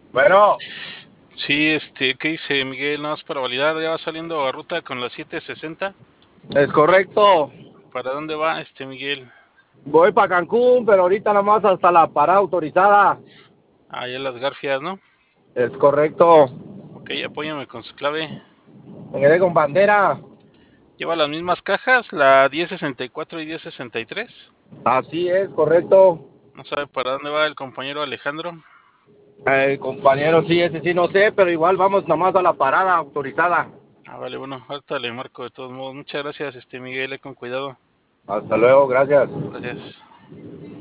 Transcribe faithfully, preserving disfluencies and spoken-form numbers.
Bueno, Sí, este, ¿qué dice Miguel? Nada más para validar, ya va saliendo a ruta con la setecientos sesenta. es correcto. ¿Para dónde va este Miguel? Voy para Cancún, pero ahorita nada más hasta la parada autorizada. Allá en las Garfias, ¿no? Es correcto. Ok, apóyame con su clave. Me quedé con bandera. ¿Lleva las mismas cajas, la diez sesenta y cuatro y diez sesenta y tres? Así es, correcto. ¿No sabe para dónde va el compañero Alejandro? El compañero, sí, ese sí no sé, pero igual vamos nada más a la parada autorizada. Ah, vale, bueno, ahorita le marco de todos modos. Muchas gracias, este Miguel, eh, con cuidado. Hasta luego, gracias. Gracias.